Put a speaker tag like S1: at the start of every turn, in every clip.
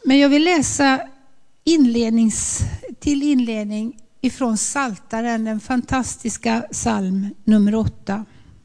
S1: Men jag vill läsa till inledning ifrån Psaltaren, den fantastiska psalm nummer 8.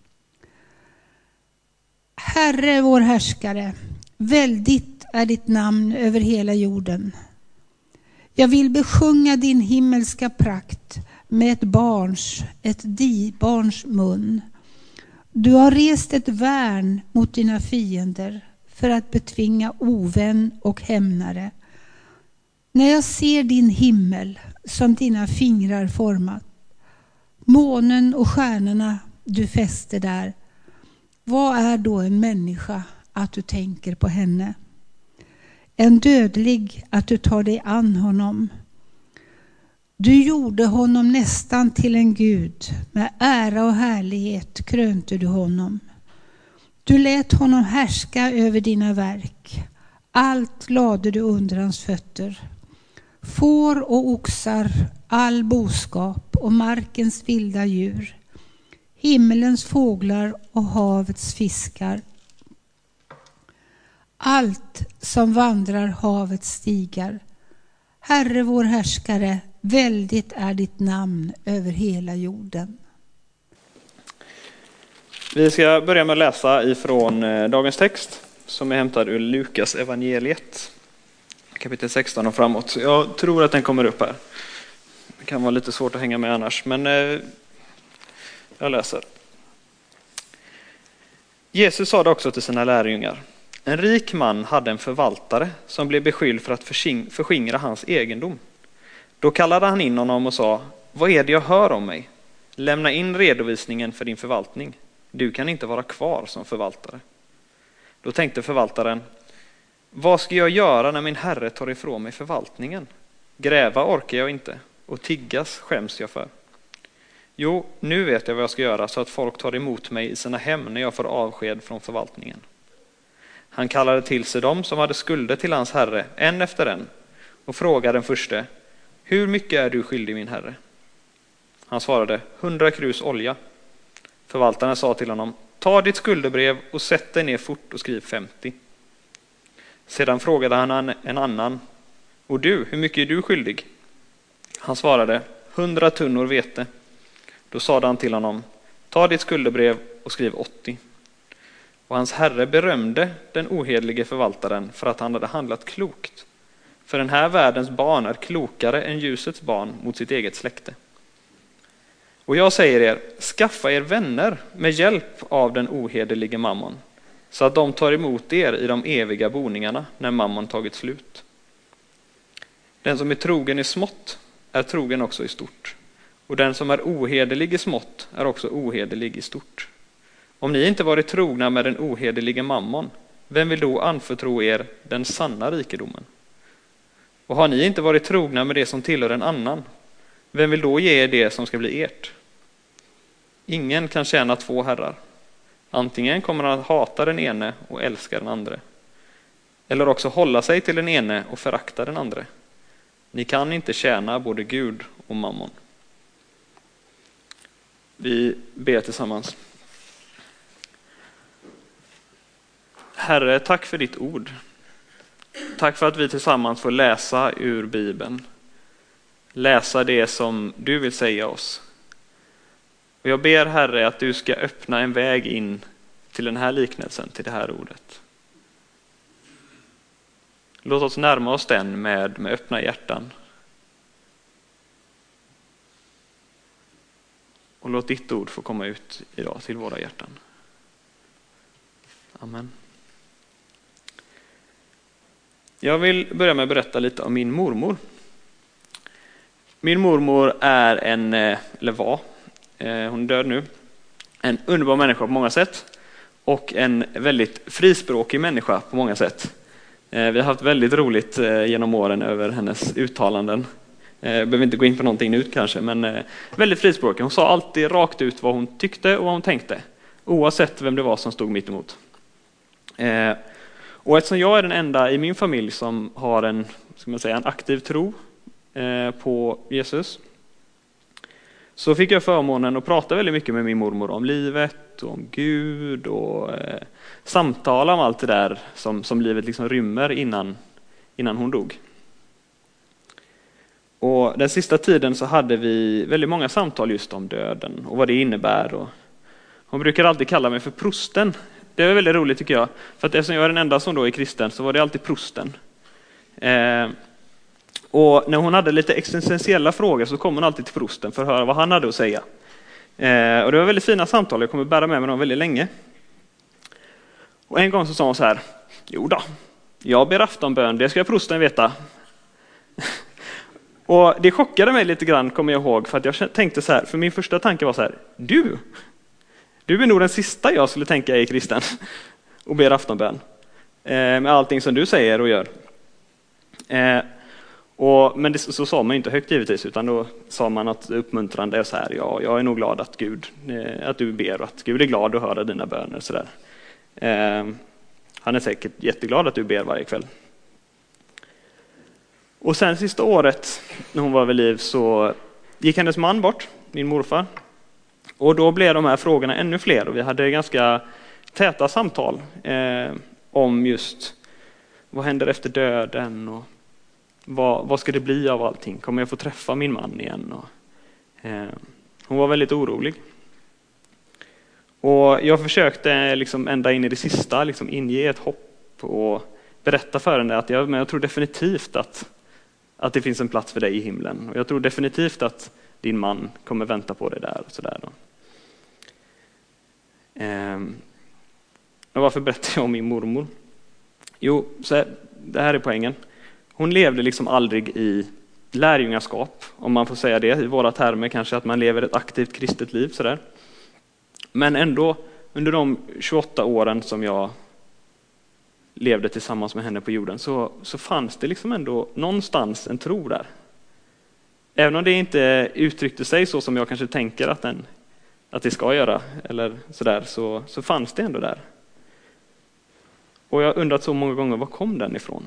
S1: Herre vår härskare, väldigt är ditt namn över hela jorden. Jag vill besjunga din himmelska prakt med ett dibarns mun. Du har rest ett värn mot dina fiender för att betvinga ovän och hämnare. När jag ser din himmel som dina fingrar format, månen och stjärnorna du fäster där, vad är då en människa att du tänker på henne? En dödlig att du tar dig an honom. Du gjorde honom nästan till en gud, med ära och härlighet krönte du honom. Du lät honom härska över dina verk. Allt lade du under hans fötter. Får och oxar, all boskap och markens vilda djur. Himmelens fåglar och havets fiskar. Allt som vandrar havets stigar. Herre vår härskare, väldigt är ditt namn över hela jorden.
S2: Vi ska börja med att läsa ifrån dagens text som är hämtad ur Lukas evangeliet, kapitel 16 och framåt. Jag tror att den kommer upp här. Det kan vara lite svårt att hänga med annars, men jag läser. Jesus sa det också till sina lärjungar. En rik man hade en förvaltare som blev beskylld för att förskingra hans egendom. Då kallade han in honom och sa, vad är det jag hör om mig? Lämna in redovisningen för din förvaltning. Du kan inte vara kvar som förvaltare. Då tänkte förvaltaren, vad ska jag göra när min herre tar ifrån mig förvaltningen? Gräva orkar jag inte och tiggas skäms jag för. Jo, nu vet jag vad jag ska göra så att folk tar emot mig i sina hem när jag får avsked från förvaltningen. Han kallade till sig dem som hade skulder till hans herre, en efter en, och frågade den förste, hur mycket är du skyldig min herre? Han svarade, 100 krus olja. Förvaltaren sa till honom, ta ditt skuldebrev och sätt dig ner fort och skriv 50. Sedan frågade han en annan, och du, hur mycket är du skyldig? Han svarade, 100 tunnor vete. Då sade han till honom, ta ditt skuldebrev och skriv 80. Och hans herre berömde den ohederlige förvaltaren för att han hade handlat klokt. För den här världens barn är klokare än ljusets barn mot sitt eget släkte. Och jag säger er, skaffa er vänner med hjälp av den ohederlige mammon, så att de tar emot er i de eviga boningarna när mammon tagit slut. Den som är trogen i smått är trogen också i stort. Och den som är ohederlig i smått är också ohederlig i stort. Om ni inte varit trogna med den ohederlige mammon, vem vill då anförtro er den sanna rikedomen? Och har ni inte varit trogna med det som tillhör en annan, vem vill då ge er det som ska bli ert? Ingen kan tjäna två herrar. Antingen kommer han att hata den ene och älska den andra, eller också hålla sig till den ene och förakta den andra. Ni kan inte tjäna både Gud och mammon. Vi ber tillsammans. Herre, tack för ditt ord. Tack för att vi tillsammans får läsa ur Bibeln. Läsa det som du vill säga oss. Och jag ber, Herre, att du ska öppna en väg in till den här liknelsen, till det här ordet. Låt oss närma oss den med öppna hjärtan. Och låt ditt ord få komma ut idag till våra hjärtan. Amen. Jag vill börja med att berätta lite om min mormor. Min mormor är hon är död nu, en underbar människa på många sätt och en väldigt frispråkig människa på många sätt. Vi har haft väldigt roligt genom åren över hennes uttalanden. Behöver inte gå in på någonting nu kanske, men väldigt frispråkig. Hon sa alltid rakt ut vad hon tyckte och vad hon tänkte, oavsett vem det var som stod mitt emot. Och eftersom jag är den enda i min familj som har en aktiv tro på Jesus, så fick jag förmånen att prata väldigt mycket med min mormor om livet och om Gud och samtala om allt det där som livet liksom rymmer innan hon dog. Och den sista tiden så hade vi väldigt många samtal just om döden och vad det innebär. Och hon brukar alltid kalla mig för prosten. Det är väldigt roligt tycker jag. För att eftersom jag är den enda som då är kristen så var det alltid prosten. Och när hon hade lite existentiella frågor så kom hon alltid till prosten för att höra vad han hade att säga. Och det var väldigt fina samtal, jag kommer bära med mig dem väldigt länge. Och en gång så sa hon så här: jo då, jag ber aftonbön, det ska prosten veta. Och det chockade mig lite grann, kommer jag ihåg, för att jag tänkte så här, för min första tanke var så här: du är nog den sista jag skulle tänka är kristen och ber aftonbön. Med allting som du säger och gör. Men så sa man inte högt givetvis, utan då sa man att uppmuntrande är så här: ja, jag är nog glad att du ber och att Gud är glad att höra dina böner. Så där. Han är säkert jätteglad att du ber varje kväll. Och sen sista året när hon var vid liv så gick hennes man bort, min morfar. Och då blev de här frågorna ännu fler och vi hade ganska täta samtal om just vad händer efter döden och vad ska det bli av allting? Kommer jag få träffa min man igen? Hon var väldigt orolig. Och jag försökte liksom ända in i det sista liksom inge ett hopp och berätta för henne att jag tror definitivt att det finns en plats för dig i himlen. Och jag tror definitivt att din man kommer vänta på dig där och sådär då. Och varför berättar jag om min mormor? Jo, så det här är poängen. Hon levde liksom aldrig i lärjungaskap, om man får säga det i våra termer, kanske att man lever ett aktivt kristet liv sådär. Men ändå under de 28 åren som jag levde tillsammans med henne på jorden så fanns det liksom ändå någonstans en tro där. Även om det inte uttryckte sig så som jag kanske tänker att det ska göra eller sådär, så fanns det ändå där. Och jag har undrat så många gånger, var kom den ifrån?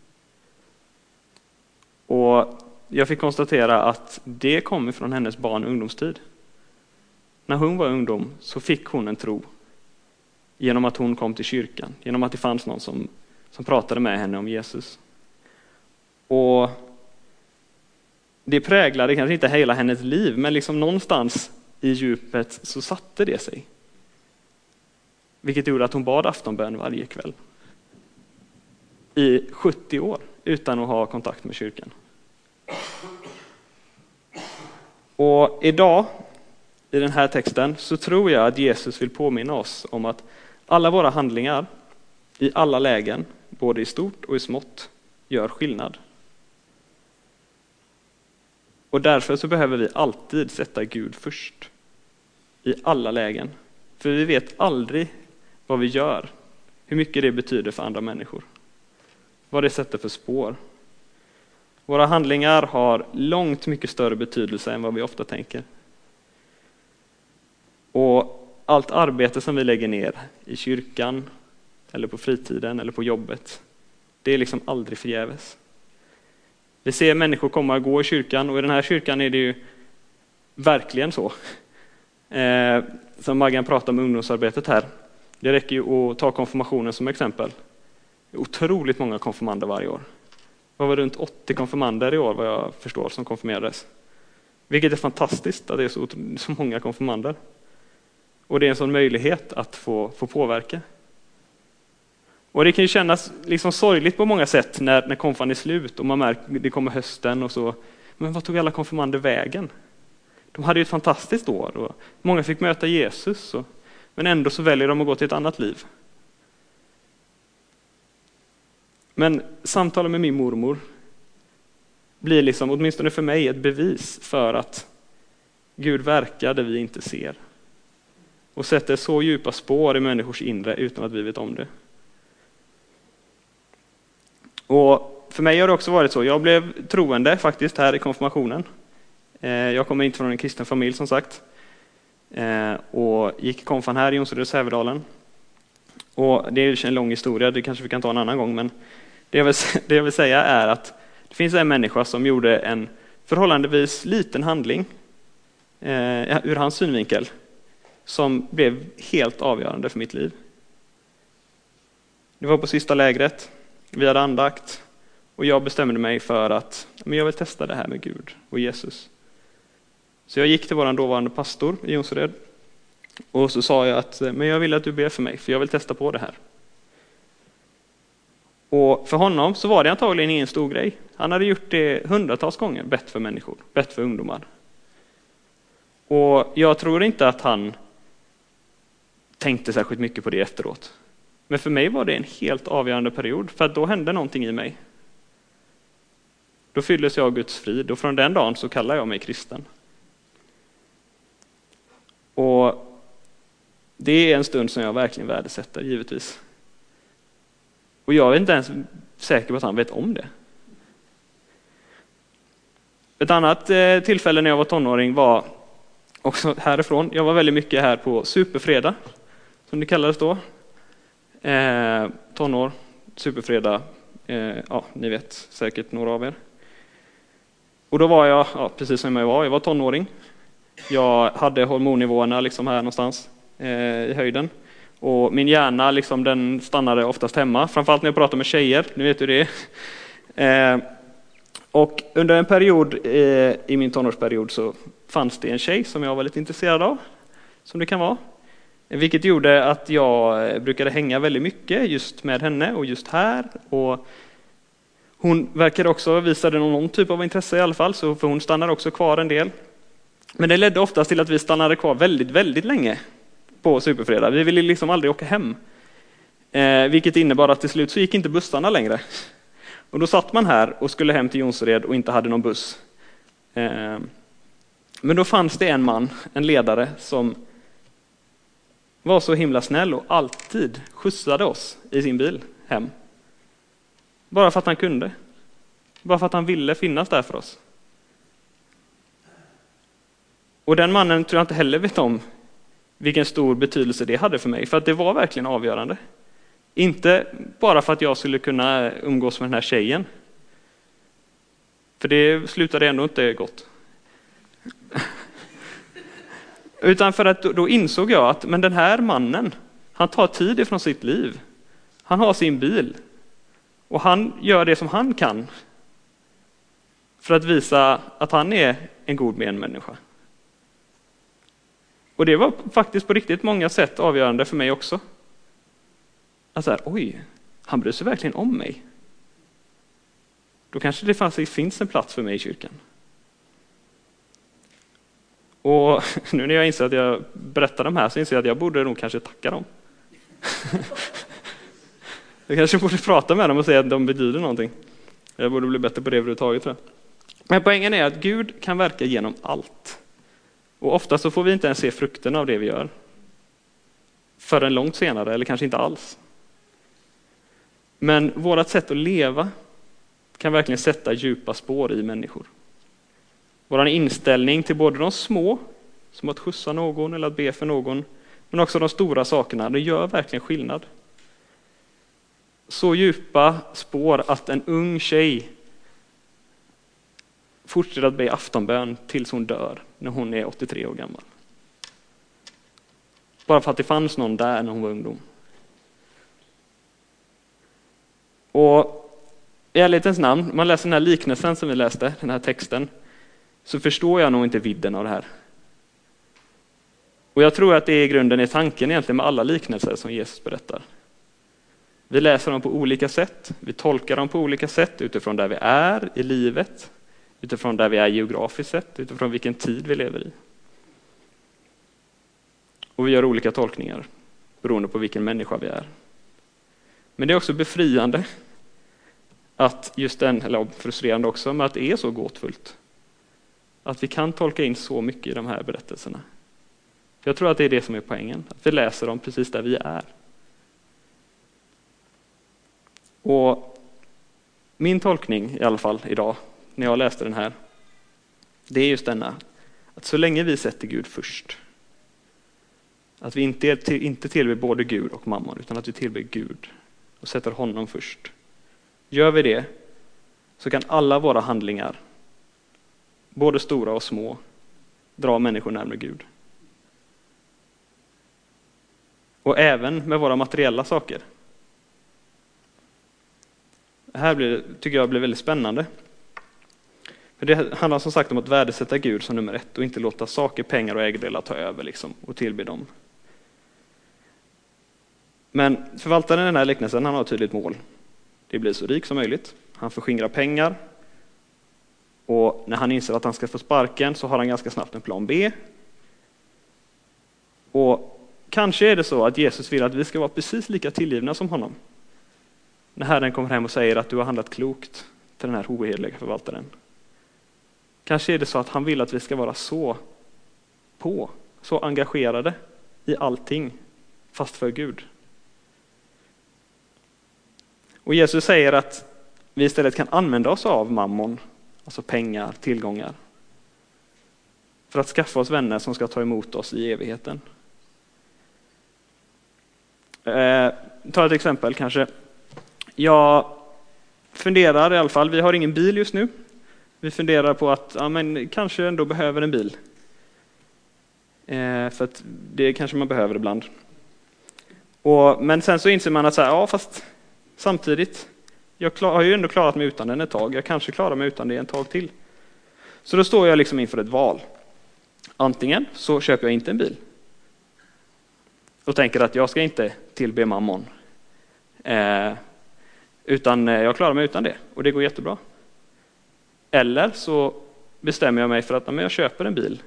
S2: Och jag fick konstatera att det kom ifrån hennes barn- och ungdomstid. När hon var ungdom så fick hon en tro genom att hon kom till kyrkan, genom att det fanns någon som pratade med henne om Jesus. Och det präglade kanske inte hela hennes liv, men liksom någonstans i djupet så satte det sig. Vilket gjorde att hon bad aftonbön varje kväll. I 70 år utan att ha kontakt med kyrkan. Och idag i den här texten så tror jag att Jesus vill påminna oss om att alla våra handlingar i alla lägen, både i stort och i smått, gör skillnad. Och därför så behöver vi alltid sätta Gud först i alla lägen. För vi vet aldrig vad vi gör, hur mycket det betyder för andra människor. Vad det sätter för spår. Våra handlingar har långt mycket större betydelse än vad vi ofta tänker. Och allt arbete som vi lägger ner i kyrkan, eller på fritiden, eller på jobbet, det är liksom aldrig förgäves. Vi ser människor komma och gå i kyrkan, och i den här kyrkan är det ju verkligen så. Som Maggan pratade om ungdomsarbetet här. Det räcker ju att ta konfirmationen som exempel. Otroligt många konfirmander varje år. Det var runt 80 konfirmander i år vad jag förstår som konfirmerades. Vilket är fantastiskt att det är så många konfirmander. Och det är en sån möjlighet att få påverka. Och det kan ju kännas liksom sorgligt på många sätt när konfan är slut och man märker det kommer hösten och så. Men vad tog alla konfirmander vägen? De hade ju ett fantastiskt år och många fick möta Jesus. Men ändå så väljer de att gå till ett annat liv. Men samtalen med min mormor blir liksom, åtminstone för mig, ett bevis för att Gud verkar där vi inte ser. Och sätter så djupa spår i människors inre utan att vi vet om det. Och för mig har det också varit så. Jag blev troende faktiskt här i konfirmationen. Jag kommer inte från en kristen familj som sagt. Och gick konfan här i Jonsered och Sävedalen. Och det är en lång historia, det kanske vi kan ta en annan gång. Men det jag vill säga är att det finns en människa som gjorde en förhållandevis liten handling ur hans synvinkel som blev helt avgörande för mitt liv. Det var på sista lägret. Vi hade andakt Och jag bestämde mig för att jag vill testa det här med Gud och Jesus. Så jag gick till vår dåvarande pastor i Jonsered. Och så sa jag att men jag vill att du ber för mig, för jag vill testa på det här. Och för honom så var det antagligen ingen stor grej. Han hade gjort det hundratals gånger, bett för människor, bett för ungdomar. Och jag tror inte att han tänkte särskilt mycket på det efteråt. Men för mig var det en helt avgörande period, för att då hände någonting i mig. Då fylldes jag av Guds frid, och från den dagen så kallar jag mig kristen. Och det är en stund som jag verkligen värdesätter, givetvis. Och jag är inte ens säker på att han vet om det. Ett annat tillfälle när jag var tonåring var också härifrån. Jag var väldigt mycket här på Superfredag, som det kallades då. Tonår, Superfredag, ja, ni vet säkert några av er. Och då var jag, precis som jag var tonåring. Jag hade hormonnivåerna liksom här någonstans i höjden. Och min hjärna liksom, den stannade oftast hemma, framförallt när jag pratade med tjejer, ni vet hur det är. Och under en period i min tonårsperiod så fanns det en tjej som jag var lite intresserad av, som det kan vara. Vilket gjorde att jag brukade hänga väldigt mycket just med henne och just här. Och hon verkade också visade någon typ av intresse i alla fall, så för hon stannade också kvar en del. Men det ledde oftast till att vi stannade kvar väldigt, väldigt länge på Superfredag. Vi ville liksom aldrig åka hem. Vilket innebar att till slut så gick inte bussarna längre. Och då satt man här och skulle hem till Jonsered och inte hade någon buss. Men då fanns det en man, en ledare, som var så himla snäll och alltid skjutsade oss i sin bil hem. Bara för att han kunde. Bara för att han ville finnas där för oss. Och den mannen tror jag inte heller vet om vilken stor betydelse det hade för mig. För att det var verkligen avgörande. Inte bara för att jag skulle kunna umgås med den här tjejen. För det slutade ändå inte gott. Utan för att då insåg jag att men den här mannen, han tar tid ifrån sitt liv. Han har sin bil. Och han gör det som han kan. För att visa att han är en god medmänniska. Och det var faktiskt på riktigt många sätt avgörande för mig också. Alltså oj, han bryr sig verkligen om mig. Då kanske det finns en plats för mig i kyrkan. Och nu när jag inser att jag berättar de här så inser jag att jag borde nog kanske tacka dem. Jag kanske borde prata med dem och säga att de betyder någonting. Jag borde bli bättre på det överhuvudtaget, tror jag. Men poängen är att Gud kan verka genom allt. Och ofta så får vi inte ens se frukten av det vi gör. Förrän långt senare, eller kanske inte alls. Men vårt sätt att leva kan verkligen sätta djupa spår i människor. Vår inställning till både de små, som att skjutsa någon eller att be för någon, men också de stora sakerna, det gör verkligen skillnad. Så djupa spår att en ung tjej fortsätter att be aftonbön tills hon dör när hon är 83 år gammal. Bara för att det fanns någon där när hon var ungdom. Och i ärlighetens namn, man läser den här liknelsen som vi läste, den här texten, så förstår jag nog inte vidden av det här. Och jag tror att det i grunden är tanken egentligen med alla liknelser som Jesus berättar. Vi läser dem på olika sätt, vi tolkar dem på olika sätt utifrån där vi är i livet, utifrån där vi är geografiskt sett, utifrån vilken tid vi lever i. Och vi gör olika tolkningar beroende på vilken människa vi är. Men det är också befriande att just eller frustrerande också, med att det är så gåtfullt. Att vi kan tolka in så mycket i de här berättelserna. Jag tror att det är det som är poängen, att vi läser dem precis där vi är. Och min tolkning i alla fall idag, när jag läste den här, det är just denna, att så länge vi sätter Gud först, att vi inte tillber både Gud och mammon, utan att vi tillber Gud och sätter honom först. Gör vi det så kan alla våra handlingar, både stora och små, dra människor närmare Gud. Och även med våra materiella saker. här tycker jag blir väldigt spännande. För det handlar som sagt om att värdesätta Gud som nummer 1 och inte låta saker, pengar och ägodelar ta över liksom, och tillbe dem. Men förvaltaren i den här liknelsen, han har ett tydligt mål. Det blir så rik som möjligt. Han förskingrar pengar. Och när han inser att han ska få sparken så har han ganska snabbt en plan B. Och kanske är det så att Jesus vill att vi ska vara precis lika tillgivna som honom. När Herren kommer hem och säger att du har handlat klokt till den här ohederliga förvaltaren. Kanske är det så att han vill att vi ska vara så engagerade i allting, fast för Gud. Och Jesus säger att vi istället kan använda oss av mammon, alltså pengar, tillgångar, för att skaffa oss vänner som ska ta emot oss i evigheten. Ta ett exempel kanske. Jag funderar i alla fall, vi har ingen bil just nu. Vi funderar på att kanske ändå behöver en bil. För att det kanske man behöver ibland. Men sen så inser man att fast samtidigt, jag har ju ändå klarat mig utan den ett tag. Jag kanske klarar mig utan det en tag till. Så då står jag liksom inför ett val. Antingen så köper jag inte en bil. Och tänker att jag ska inte tillbe mammon. Utan jag klarar mig utan det. Och det går jättebra. Eller så bestämmer jag mig för att jag köper en bil.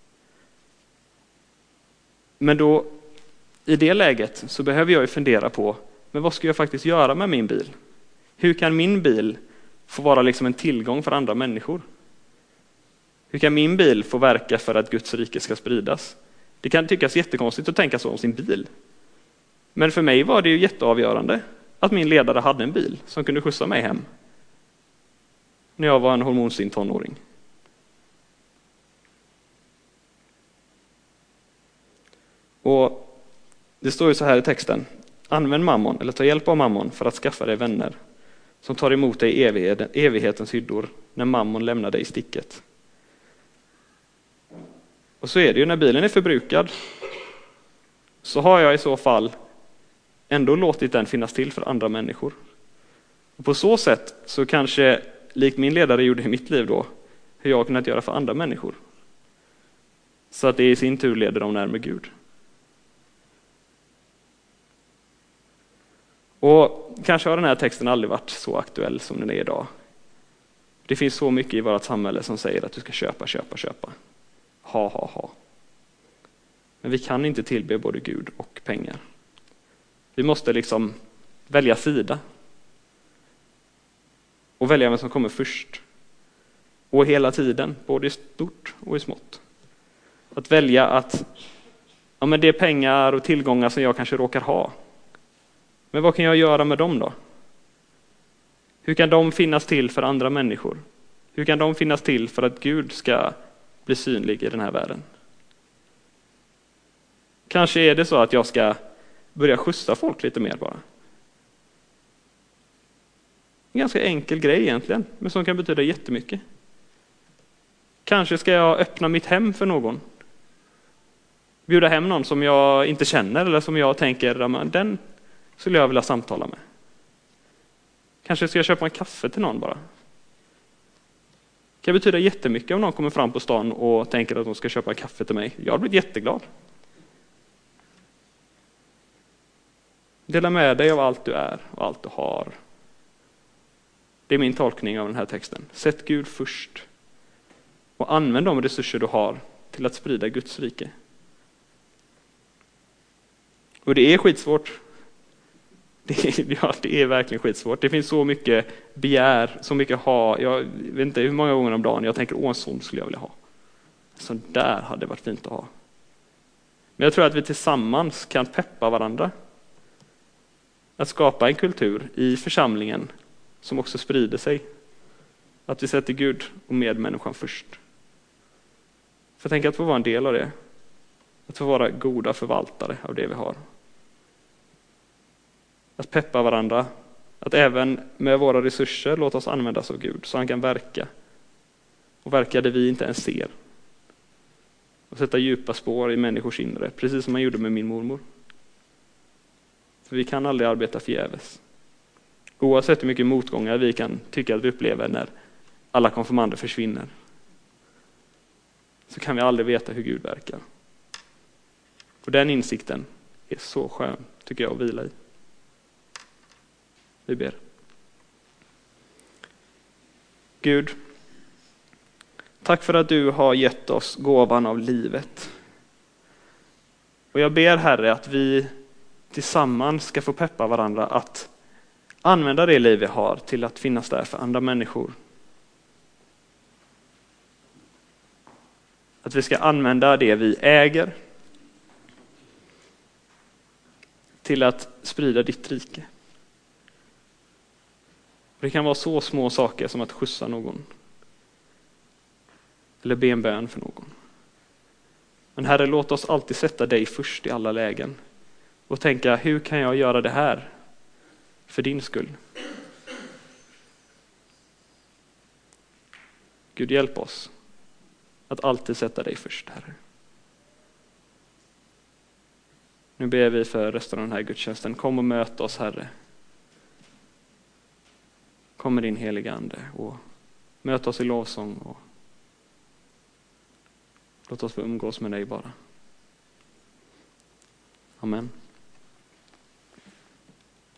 S2: Men då, i det läget, så behöver jag ju fundera på, men vad ska jag faktiskt göra med min bil? Hur kan min bil få vara liksom en tillgång för andra människor? Hur kan min bil få verka för att Guds rike ska spridas? Det kan tyckas jättekonstigt att tänka så om sin bil. Men för mig var det ju jätteavgörande att min ledare hade en bil som kunde skjutsa mig hem när jag var en hormonstinn tonåring. Och det står ju så här i texten: använd mammon eller ta hjälp av mammon för att skaffa dig vänner som tar emot dig i evighetens hyddor när mammon lämnar dig i sticket. Och så är det ju, när bilen är förbrukad så har jag i så fall ändå låtit den finnas till för andra människor. Och på så sätt så kanske, likt min ledare gjorde i mitt liv då, hur jag har kunnat göra för andra människor. Så att det i sin tur leder dem närmare Gud. Och kanske har den här texten aldrig varit så aktuell som den är idag. Det finns så mycket i vårt samhälle som säger att du ska köpa. Ha. Men vi kan inte tillbe både Gud och pengar. Vi måste liksom välja sida. Och välja vem som kommer först. Och hela tiden, både i stort och i smått. Att välja att det är pengar och tillgångar som jag kanske råkar ha. Men vad kan jag göra med dem då? Hur kan de finnas till för andra människor? Hur kan de finnas till för att Gud ska bli synlig i den här världen? Kanske är det så att jag ska börja skjutsa folk lite mer bara. En ganska enkel grej egentligen, men som kan betyda jättemycket. Kanske ska jag öppna mitt hem för någon. Bjuda hem någon som jag inte känner eller som jag tänker, den skulle jag vilja samtala med. Kanske ska jag köpa en kaffe till någon bara. Det kan betyda jättemycket om någon kommer fram på stan och tänker att de ska köpa en kaffe till mig. Jag har blivit jätteglad. Dela med dig av allt du är och allt du har. Det är min tolkning av den här texten. Sätt Gud först. Och använd de resurser du har till att sprida Guds rike. Och det är skitsvårt. Det är verkligen skitsvårt. Det finns så mycket begär, så mycket ha. Jag vet inte hur många gånger om dagen jag tänker, en sån skulle jag vilja ha. Så där hade varit fint att ha. Men jag tror att vi tillsammans kan peppa varandra. Att skapa en kultur i församlingen som också sprider sig. Att vi sätter Gud och medmänniskan först. För jag tänker att få vara en del av det. Att få vara goda förvaltare av det vi har. Att peppa varandra. Att även med våra resurser låta oss användas av Gud så han kan verka. Och verka där vi inte ens ser. Och sätta djupa spår i människors inre. Precis som man gjorde med min mormor. För vi kan aldrig arbeta förgäves.
S3: Oavsett hur mycket motgångar vi kan tycka att vi upplever när alla konfirmander försvinner, så kan vi aldrig veta hur Gud verkar. Och den insikten är så skön, tycker jag, att vila i. Vi ber. Gud, tack för att du har gett oss gåvan av livet. Och jag ber, Herre, att vi tillsammans ska få peppa varandra att använda det liv vi har till att finnas där för andra människor. Att vi ska använda det vi äger till att sprida ditt rike. Det kan vara så små saker som att skjutsa någon. Eller be en bön för någon. Men Herre, låt oss alltid sätta dig först i alla lägen. Och tänka, hur kan jag göra det här för din skull? Gud, hjälp oss att alltid sätta dig först, Herre. Nu ber vi för resten av den här gudstjänsten. Kom och möt oss, Herre. Kom med din heliga ande och möt oss i lovsång och låt oss få umgås med dig bara. Amen.